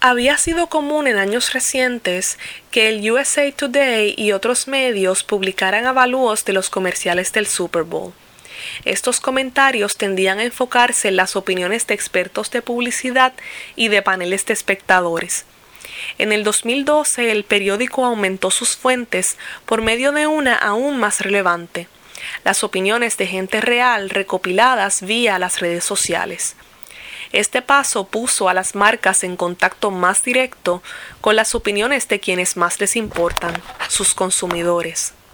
Había sido común en años recientes que el USA Today y otros medios publicaran avalúos de los comerciales del Super Bowl. Estos comentarios tendían a enfocarse en las opiniones de expertos de publicidad y de paneles de espectadores. En el 2012 el periódico aumentó sus fuentes por medio de una aún más relevante: las opiniones de gente real recopiladas vía las redes sociales. Este paso puso a las marcas en contacto más directo con las opiniones de quienes más les importan, sus consumidores.